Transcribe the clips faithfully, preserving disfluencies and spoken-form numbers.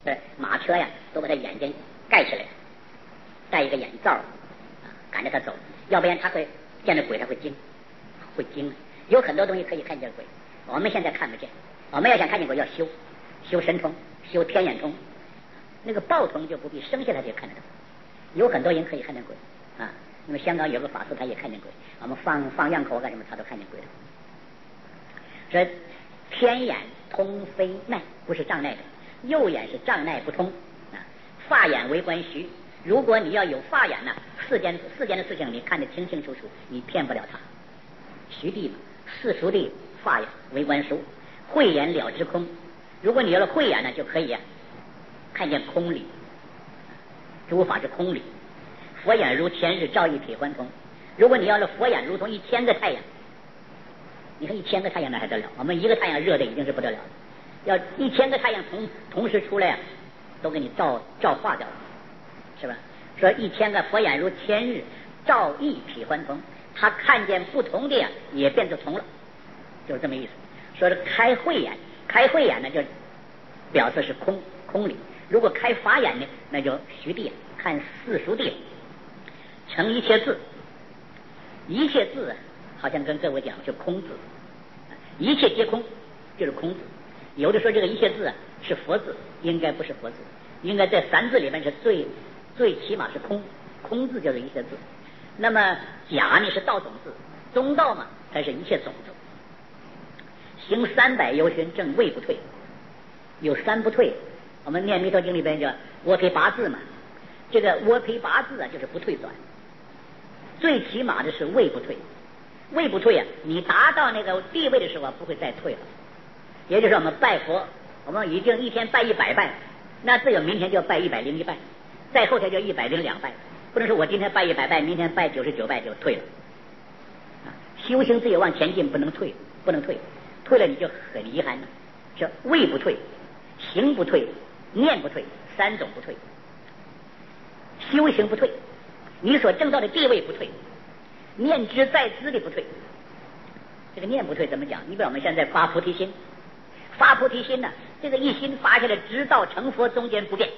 这马车呀，都把他眼睛盖起来，戴一个眼罩啊，赶着他走，要不然他会见着鬼，他会惊，会惊。有很多东西可以看见鬼，我们现在看不见。我们要想看见鬼，要修修神通，修天眼通。那个报通就不必，生下来就看得到。有很多人可以看见鬼啊。那么香港有个法师，他也看见鬼。我们放放羊口干什么，他都看见鬼了。这天眼通非脉，不是障碍的。右眼是障碍不通啊，法眼为观虚。如果你要有法眼呢，世间世间的事情你看得清清楚楚，你骗不了他。虚地嘛，世俗地法眼为观俗，慧眼了知空。如果你有了慧眼呢，就可以啊看见空理，诸法是空理。佛眼如天日，照一体还通。如果你要了佛眼，如同一千个太阳，你看一千个太阳那还得了？我们一个太阳热的已经是不得了了。要一千个太阳同同时出来呀、啊，都给你照照化掉了，是吧？说一千个佛眼如千日，照一体还通，他看见不同的呀，也变作同了，就是这么意思。说是开慧眼，开慧眼呢，就表示是空空理；如果开法眼呢，那就虚地，看世俗地，成一切字，一切字好像跟各位讲就空字，一切皆空，就是空字。有的说这个一切字啊是佛字，应该不是佛字，应该在三字里面是最最起码是空，空字就是一切字。那么假呢是道种字，中道嘛才是一切种子。行三百由旬，正位不退，有三不退。我们念弥陀经里边叫窝胚八字嘛，这个窝胚八字啊就是不退转，最起码的是位不退，位不退啊，你达到那个地位的时候不会再退了。也就是我们拜佛，我们已经一天拜一百拜，那只有明天就要拜一百零一拜，再后天就一百零两拜，不能说我今天拜一百拜，明天拜九十九拜就退了。啊，修行只有往前进，不能退，不能退，退了你就很遗憾了。是位不退，行不退，念不退，三种不退。修行不退，你所证到的地位不退，念之在兹的不退。这个念不退怎么讲？你比如我们现在发菩提心。发菩提心呢，这个一心发下来，直到成佛中间不变，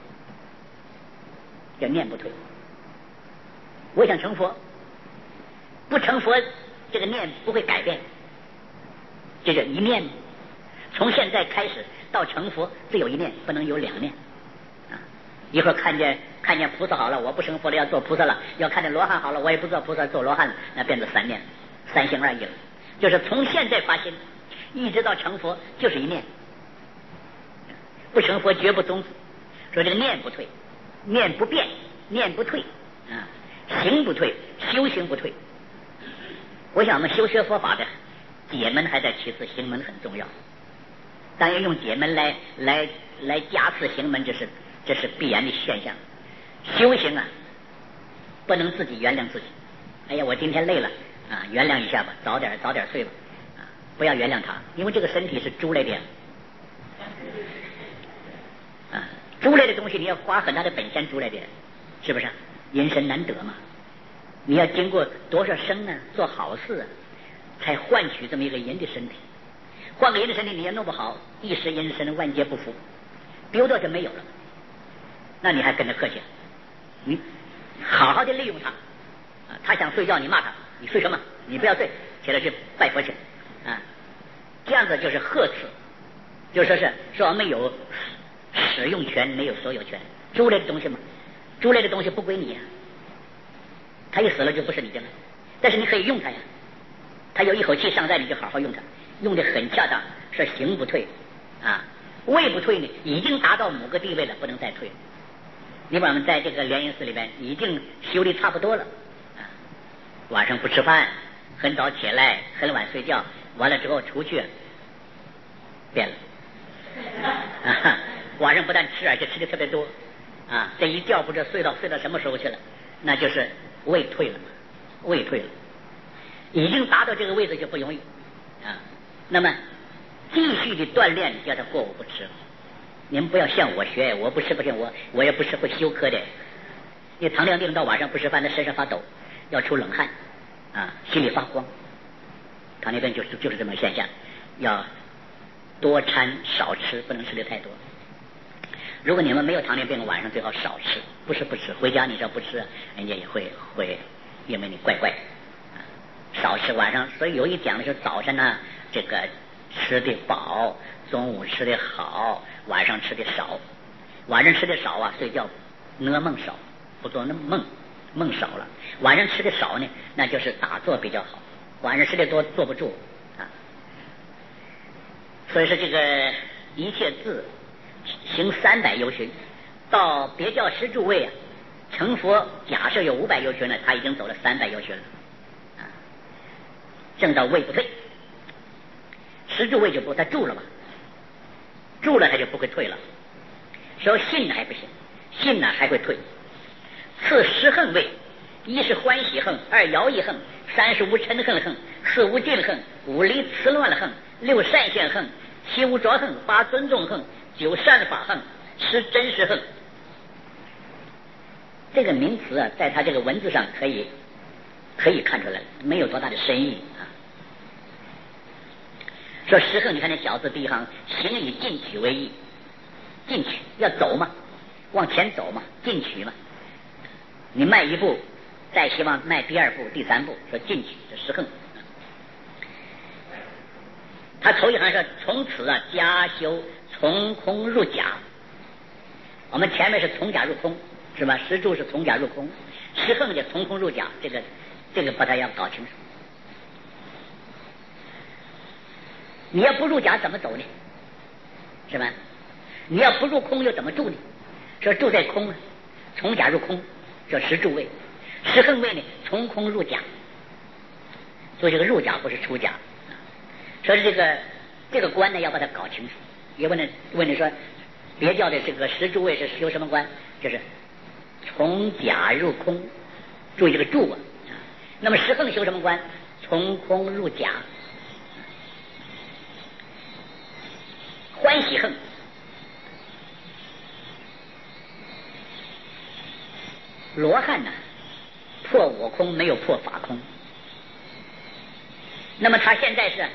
叫念不退。我想成佛，不成佛，这个念不会改变，这就一念。从现在开始到成佛，只有一念，不能有两念啊！一会儿看见看见菩萨好了，我不成佛了，要做菩萨了；要看见罗汉好了，我也不做菩萨，做罗汉了，那变成三念，三心二意了。就是从现在发心。一直到成佛就是一念，不成佛绝不终止。说这个念不退，念不变，念不退啊，行不退，修行不退。我想我们修学佛法的解门还在其次，行门很重要。当然用解门来来来加持行门，这是这是必然的现象。修行啊，不能自己原谅自己。哎呀，我今天累了啊，原谅一下吧，早点早点睡吧。不要原谅他，因为这个身体是猪来的啊，猪类的东西你要花很大的本钱猪来的，是不是？人生难得嘛，你要经过多少生呢，做好事啊，才换取这么一个人的身体。换个人的身体你要弄不好，一时人生万劫不复，丢掉就没有了。那你还跟他客气？你好好的利用他啊，他想睡觉你骂他，你睡什么？你不要睡，起来去拜佛去。啊，这样子就是呵斥，就说是说我们有使用权，没有所有权。猪类的东西嘛，猪类的东西不归你呀、啊，它一死了就不是你的了，但是你可以用它呀。它有一口气尚在，你就好好用它，用的很恰当。说行不退啊，位不退呢，已经达到某个地位了，不能再退。你把我们在这个莲云寺里边已经修的差不多了啊，晚上不吃饭，很早起来，很晚睡觉。完了之后出去变了啊，晚上不但吃，而且吃的特别多啊，这一觉不知道睡到睡到什么时候去了，那就是位退了，位退了，已经达到这个位置就不容易啊。那么继续的锻炼，叫他过午不吃。您不要向我学，我不吃不行，我我也不是会休克的。你糖尿病到晚上不吃饭，他身上发抖，要出冷汗啊，心里发慌。糖尿病就是就是这么现象，要多餐少吃，不能吃的太多。 如果你们没有糖尿病，晚上最好少吃，不是不吃，回家你说不吃，人家也会会因为你怪怪，少吃晚上。所以有一讲的是早晨呢，这个吃的饱，中午吃的好，晚上吃的少。晚上吃的少啊，睡觉噩梦少，不做那梦梦少了。晚上吃的少呢，那就是打坐比较好。晚上吃的多坐不住啊。所以说这个一切字行三百由旬，到别教十住位啊，成佛假设有五百由旬了，他已经走了三百由旬了啊。正到位不退，十住位就不他住了嘛，住了他就不会退了。说信呢还不行，信呢还会退。次十横位，一是欢喜横，二摇逸横，三是无嗔恨横，四无尽横，五离辞乱了横，六善现横，七无着横，八尊重横，九善法横，十真实横。这个名词啊，在他这个文字上可以可以看出来，没有多大的深意啊。说十横，你看那小字第一行，行以进取为义，进取要走嘛，往前走嘛，进取嘛。你迈一步，再希望迈第二步、第三步，说进取，这十横。他头一行说从此啊，加修从空入假。我们前面是从假入空，是吧？十住是从假入空，十横就从空入假，这个这个把它要搞清楚。你要不入假怎么走呢？是吧？你要不入空又怎么住呢？说住在空呢，从假入空，叫十住位。十横位呢，从空入假。所以这个入假不是出假。说是这个这个观呢，要把它搞清楚。也问你问你说，别教的这个十住位是修什么观？就是从假入空，注意这个住啊。那么十横修什么观？从空入假。欢喜横，罗汉呢破我空没有破法空，那么他现在是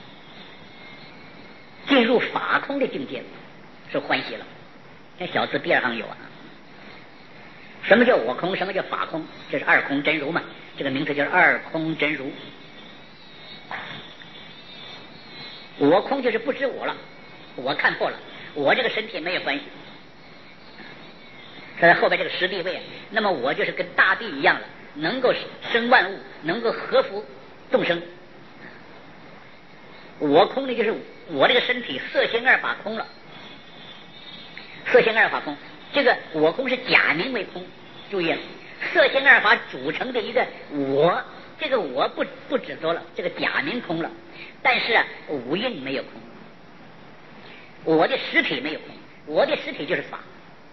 进入法空的境界，是欢喜了。那小字第二行有啊，什么叫我空，什么叫法空？这是二空真如嘛，这个名词就是二空真如。我空就是不知我了，我看破了，我这个身体没有关系。在后边这个实地位，那么我就是跟大地一样了，能够生万物，能够合乎众生。我空呢，就是我这个身体色心二法空了，色心二法空，这个我空是假名为空。注意了，色心二法组成的一个我，这个我不不执着了，这个假名空了，但是啊，五蕴没有空，我的实体没有空，我的实体就是法，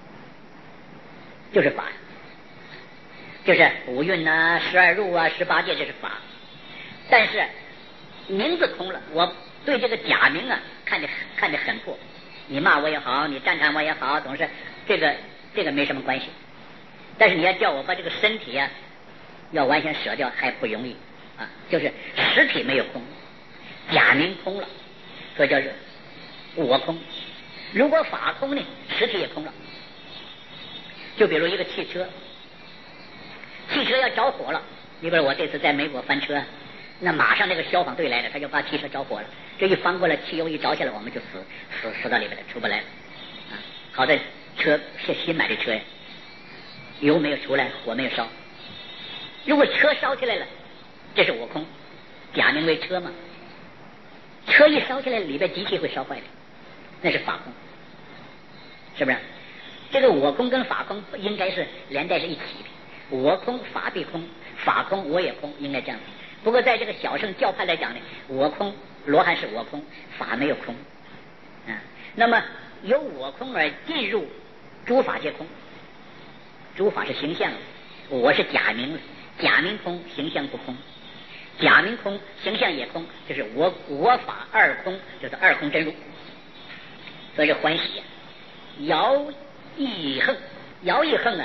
就是法，就是五蕴啊、十二入啊、十八界，这是法。但是名字空了，我对这个假名啊看得看得很破。你骂我也好，你赞叹我也好，总是这个这个没什么关系。但是你要叫我把这个身体啊要完全舍掉还不容易啊，就是实体没有空，假名空了，所以叫是我空。如果法空呢，实体也空了。就比如一个汽车，汽车要着火了，你比如我这次在美国翻车，那马上那个消防队来了，他就把汽车着火了，这一翻过来，汽油一着下来，我们就死死死到里边了，出不来了啊！好在车是新买的车呀，油没有出来，火没有烧。如果车烧起来了，这是我空，假名为车嘛，车一烧起来，里边机器会烧坏的，那是法空，是不是？这个我空跟法空应该是连带是一起的，我空法必空，法空我也空，应该这样子。不过在这个小乘教派来讲呢，我空罗汉是我空，法没有空啊。那么由我空而进入诸法皆空，诸法是形象，我是假名，假名空，形象不空，假名空，形象也空，就是我我法二空，就是二空真如。所以是欢喜啊，摇逸横，摇逸横啊，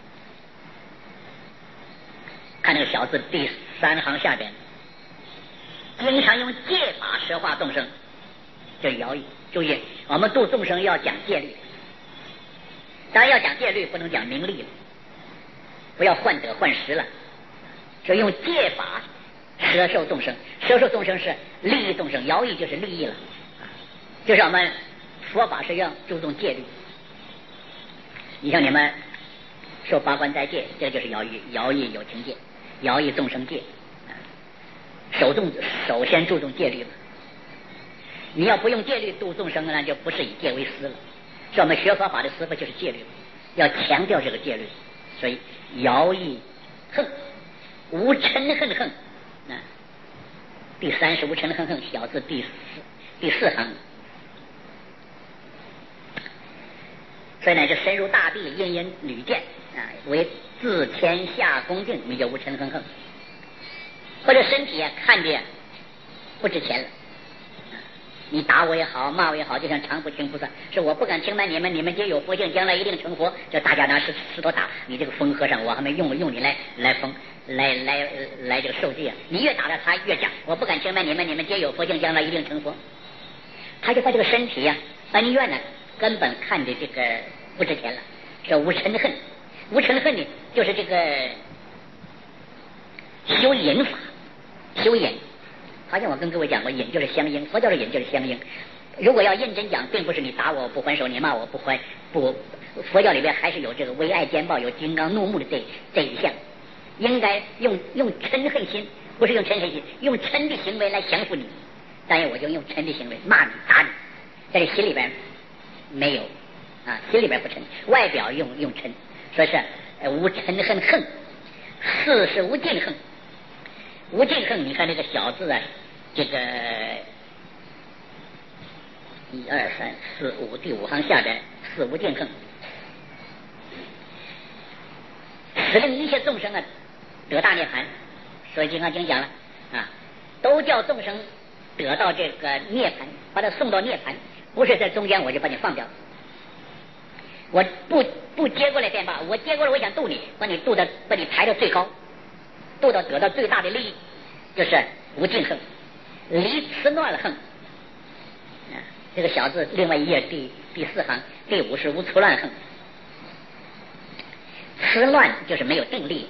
看那个小字第三行下边，经常用戒法摄化众生，这摇逸。注意，我们度众生要讲戒律， 当然要讲戒律，不能讲名利了，不要患得患失了，所以用戒法摄受众生。摄受众生是利益众生，徭役就是利益了，就是我们佛法是要注重戒律。你像你们受八关斋戒，这就是徭役，徭役有情戒，徭役众生戒，首重首先注重戒律嘛。你要不用戒律度众生，那就不是以戒为师了。所以我们学佛法的师傅就是戒律，要强调这个戒律。所以徭役恨，无嗔恨恨，啊，第三是无嗔恨恨，小字第四第四行。所以呢，就深入大地，殷殷履见啊，为自天下恭敬，你就无嗔恨恨。或者身体啊，看着不值钱了。你打我也好，骂我也好，就像常不轻菩萨说我不敢轻慢你们，你们皆有佛性，将来一定成佛。就大家拿石石头打你这个疯和尚，我还没用用你来来疯来来来这个受戒啊！你越打他，他越讲我不敢轻慢你们，你们皆有佛性，将来一定成佛。他就把这个身体呀、啊、恩怨呢，根本看着这个不值钱了，说无嗔恨，无嗔恨呢，就是这个修忍法，修忍。好像我跟各位讲过，忍就是相应，佛教的忍就是相应。如果要认真讲，并不是你打我不还手，你骂我不还不，佛教里边还是有这个为爱兼报，有金刚怒目的这这一项。应该用用嗔恨心，不是用嗔恨心，用嗔的行为来降服你。当然我就用嗔的行为骂你打你，但是心里边没有啊，心里边不嗔，外表用用嗔，说是呃无嗔恨恨，四是无尽恨。无尽恨，你看这个小字啊，这个一二三四五第五行下边四无尽恨，使令一切众生啊得大涅槃。所以《金刚经》讲了啊，都叫众生得到这个涅槃，把他送到涅槃，不是在中间我就把你放掉，我不不接过来便罢，我接过来我想度你，把你度到把你抬到最高，度到得到最大的利益，就是无尽恨，离痴乱恨。啊，这个小字另外一页第第四行第五是无痴乱恨。痴乱就是没有定力，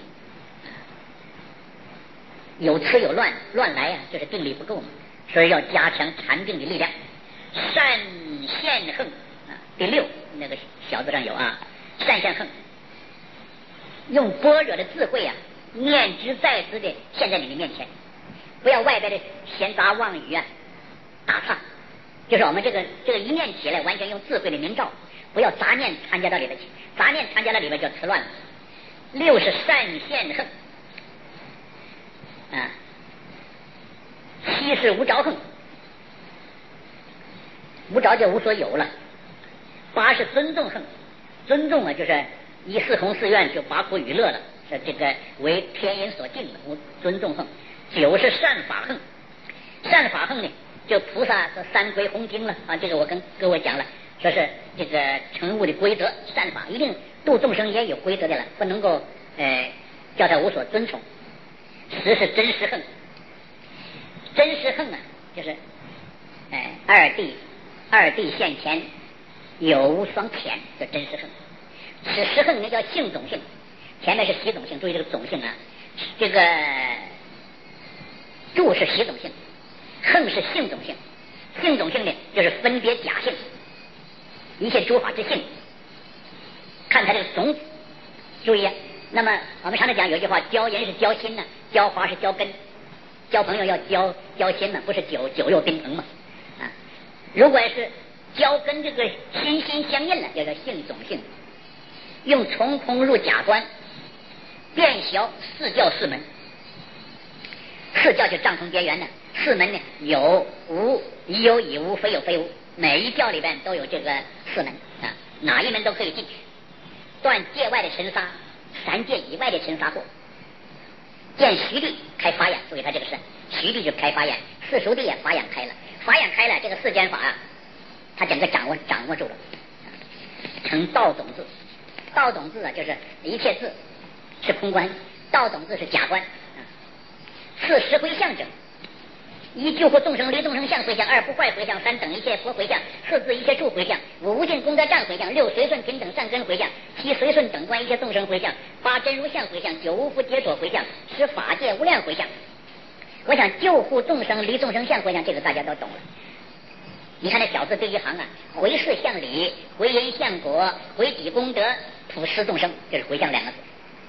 有痴有乱，乱来啊，就是定力不够嘛，所以要加强禅定的力量。善现恨啊，第六那个小字上有啊，善现恨，用般若的智慧啊，念之在之的现在你的面前，不要外边的闲杂妄语啊打岔，就是我们这个这个一念起来，完全用智慧的明照，不要杂念参加到里边去，杂念参加到里边就迟乱了。六是善现恨啊，七是无着恨，无着就无所有了。八是尊重恨，尊重啊就是以四弘四愿就拔苦娱乐了，是这个为天人所敬的，无尊重恨。九是善法恨，善法恨呢就菩萨说三归弘经了啊，这个我跟各位讲了，说是这个成物的规则，善法一定度众生也有规则的了，不能够呃叫他无所遵从。十是真实恨，真实恨啊就是哎、呃、二谛二谛现前有无双田，叫真实恨。此实恨那叫性种性，前面是习种性，注意这个种性啊，这个住是习种性，恨是性种性。性种性呢就是分别假性，一切诸法之性，看它这个种子。注意啊，那么我们常常讲有一句话，交人是交心呢、啊，交花是交根，交朋友要交交心呢、啊，不是酒酒肉宾朋嘛啊。如果是交跟这个心心相印了，叫做性种性。用从空入假观，变小四教四门。四教就障空结缘呢，四门呢有无已有已无，非有非无，每一教里边都有这个四门啊，哪一门都可以进去。断界外的尘沙，三界以外的尘沙过。见徐地开法眼，注意他这个是徐地就开法眼，四熟地也法眼开了，法眼开了，这个世间法啊，他整个掌握掌握住了，成道种子。道种子啊，就是一切字是空观，道种子是假观。四十回向者， 一救护众生离众生相回向，二不坏回向，三等一切佛回向，四自一切处回向，五无尽功德障回向，六随顺平等善根回向，七随顺等观一切众生回向，八真如相回向，九无福解脱回向，十法界无量回向。我想救护众生离众生相回向，这个大家都懂了。你看那小字第一行啊，回事向理，回因向果，回己功德，普施众生，就是回向两个字。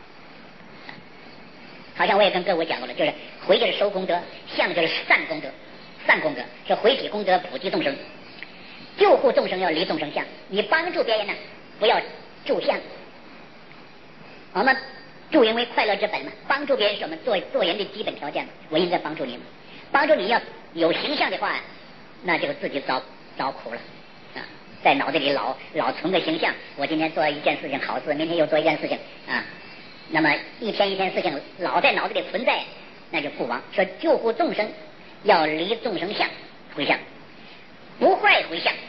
好像我也跟各位讲过了，就是回就是收功德，向就是散功德，散功德是回己功德，普济众生。救护众生要离众生相，你帮助别人呢，不要助相。我们助人为快乐之本嘛，帮助别人是我们做做人的基本条件嘛。我应该帮助你们，帮助你要有形象的话，那就自己遭遭苦了啊！在脑子里老老存个形象，我今天做一件事情好事，明天又做一件事情啊。那么一天一天事情老在脑子里存在，那就不亡。说救护众生要离众生相回向，不坏回向，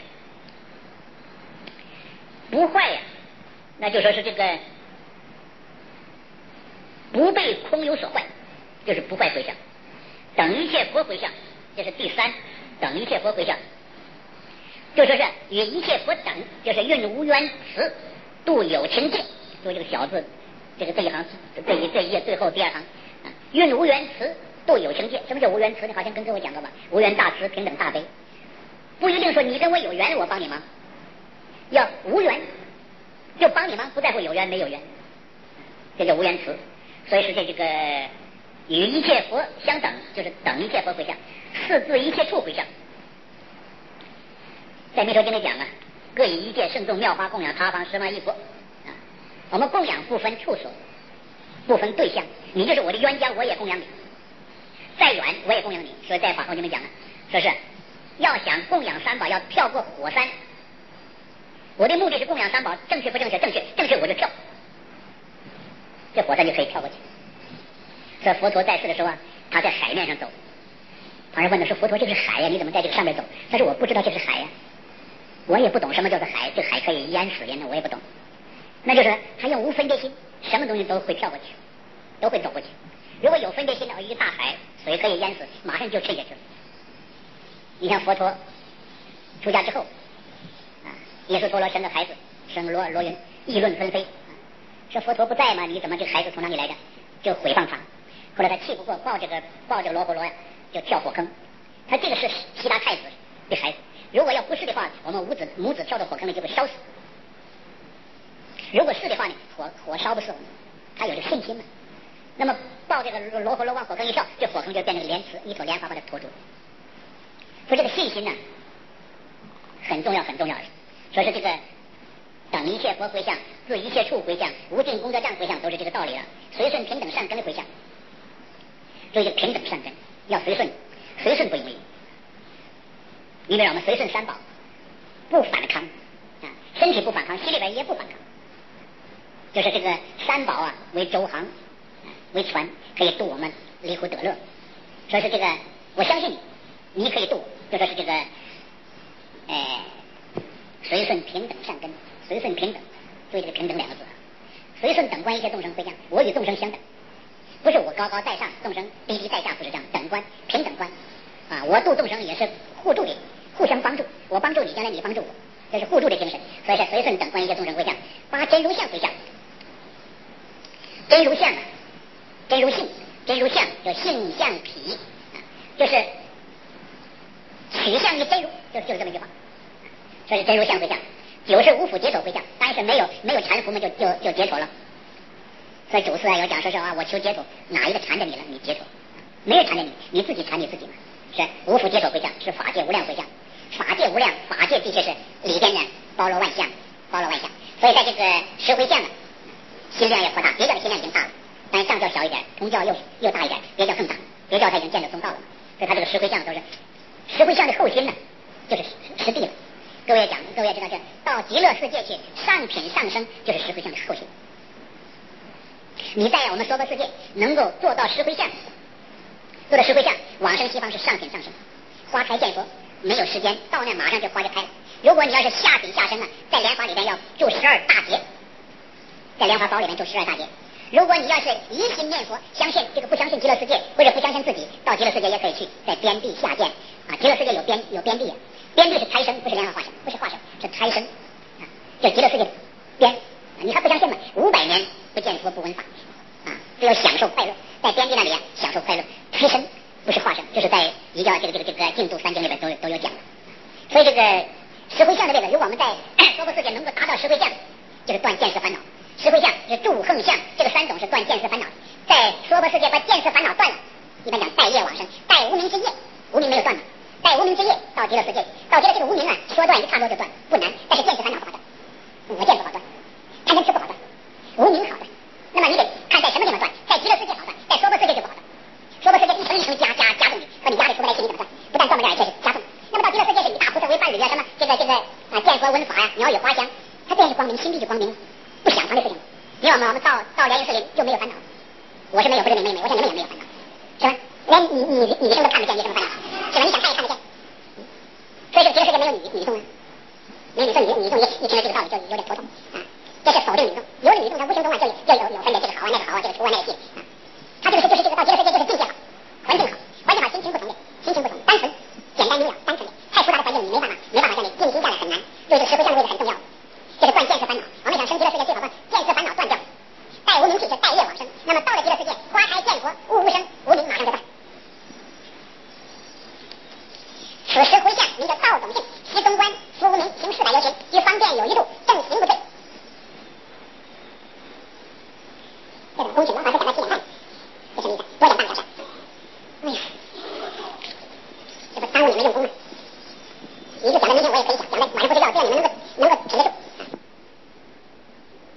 不坏呀、啊，那就说是这个不被空有所坏，就是不坏回向。等一切佛回向，这是第三等一切佛回向，就说是与一切佛等，就是运无缘慈，度有情境。所以这个小字。这个这一行，这一这一页最后第二行，啊，运无缘慈，度有情界。什么叫无缘慈呢？好像跟各位讲过吧？无缘大慈，平等大悲。不一定说你跟我有缘，我帮你忙；要无缘，就帮你忙，不在乎有缘没有缘，这叫无缘慈。所以是这这个与一切佛相等，就是等一切佛回向，四自一切处回向。在《弥陀经》里讲啊，各以一切圣众妙法供养他方十万亿佛。我们供养不分处所，不分对象，你就是我的冤家，我也供养你；再远我也供养你。所以在法华经里讲了，说是要想供养三宝，要跳过火山。我的目的是供养三宝，正确不正确？正确，正确我就跳，这火山就可以跳过去。所以佛陀在世的时候啊，他在海面上走。旁人问他说：“佛陀，这是海呀，你怎么在这个上面走？”他说：“我不知道这是海呀，我也不懂什么叫做海，这海可以淹死人的，我也不懂。”那就是他用无分别心，什么东西都会跳过去，都会走过去。如果有分别心的，一个大海，水可以淹死，马上就沉下去了。你像佛陀出家之后，啊，耶稣陀罗生个孩子，生罗罗云，议论纷飞，啊，说佛陀不在吗？你怎么这孩子从哪里来的？就诽谤他。后来他气不过，抱这个抱这个罗睺罗呀，就跳火坑。他这个是悉达太子的孩子，如果要不是的话，我们母子母子跳到火坑里就会烧死。如果是的话呢，火火烧不死我们，他有这信心嘛。那么抱这个罗睺罗往火坑一跳，这火坑就变成莲池，一朵莲花把它托住。说这个信心呢，很重要，很重要的。说是这个等一切佛回向，自一切处回向，无尽功德障回向，都是这个道理了。随顺平等善根的回向，所以平等善根要随顺，随顺不容易。你比如我们随顺三宝，不反抗啊，身体不反抗，心里边也不反抗。就是这个三宝啊，为舟航，为船，可以渡我们离苦得乐。说是这个，我相信你，你可以渡，就说是这个，呃，随顺平等善根，随顺平等，注意这个平等两个字啊。随顺等观一切众生回向，我与众生相等，不是我高高在上，众生低低在下，不是这样，等观平等观啊。我度众生也是互助的，互相帮助，我帮助你，将来你帮助我，这是互助的精神。所以是随顺等观一切众生回向，八真如相回向。真如相，真如性，真如相就性相体，就是取向于真如，就是就是这么一句话。这是真如相回向，九是无辅解脱回向，但是没有没有缠缚嘛，就就就解脱了。所以祖师啊有讲说是啊，我求解脱，哪一个缠着你了？你解脱，没有缠着你，你自己缠你自己嘛。是无辅解脱回向，是法界无量回向，法界无量，法界的确是里边呢包罗万象，包罗万象。所以在这个十回向呢，心量也扩大，别教的心量已经大了，但是上教小一点，同教又又大一点，别教更大，别教他已经见到中道了。所以他这个十回向都是十回向的后心呢，就是实地了。各位也讲，各位也知道，这到极乐世界去上品上升，就是十回向的后心。你在我们娑婆世界能够做到十回向，做到十回向，往生西方是上品上升，花开见佛，没有时间，到那马上就花就开了。如果你要是下品下生呢，在莲花里边要住十二大劫。在莲花宝里面就十二大劫， 如果你要是一心念佛，相信这个不相信极乐世界，或者不相信自己到极乐世界也可以去，在边地下见啊。极乐世界有边有边地啊，边地是胎生，不是莲花化身，不是化身，是胎生啊，就极乐世界的边。你还不相信吗？五百年不见佛不闻法啊，只有享受快乐，在边地那里啊享受快乐，胎生不是化身，这是在一个这个这个这个净土三经里边都都有讲的。所以这个十回向的这个，如果我们在娑婆世界能够达到十回向，就是断见思烦恼。十回向是住横向，这个三种是断见思烦恼。在娑婆世界把见思烦恼断了，一般讲带业往生，带无明之业，无明没有断的，带无明之业到极乐世界，到极乐这个无明啊，说断一刹那就断，不难。但是见思烦恼不好断，我见不好断，贪嗔痴不好断，无明好断。那么你得看在什么地方断，在极乐世界好断，在娑婆世界就不好断。娑婆世界一层一层加加加重你，和你压力出不来气，你怎么断？不但断不了，而且是加重。那么到极乐世界是以大菩萨为伴侣啊，什么这个这个啊见佛闻法呀、啊，鸟语花香，它这是光明，心地就光明，不想烦的事情。你我们我们到到莲云寺里就没有烦恼，我是没有，不是你们没有，我想你们也没有烦恼，是吧？连你你你生都看不见，你什么烦恼？是吧？你想看也看得见。所以这个极乐世界没有女女众啊，没有女众，女女众一一听了这个道理就有点头痛啊。这是否定女众，有了女众，它无形中啊就就有有分别，这个好啊，那个好啊，这个图啊，那个细啊。它这个是就是这个到极乐世界就是境界好，环境好，环境好，心情不同的，心情不同，单纯、简单明了，单纯的。太复杂的环境你没办法，没办法让你静心下来很难。所以这个十回向的位置很重要，这是断见思烦恼。我们想升极乐世界最好把见思烦恼断掉，带无明体是带业往生。那么到了极乐世界，花开见佛，物无生，无明马上就断。此时回向名叫道总性，习中观，除无明，行四百由行，于方便有余度，正行不退。这种恭请王法师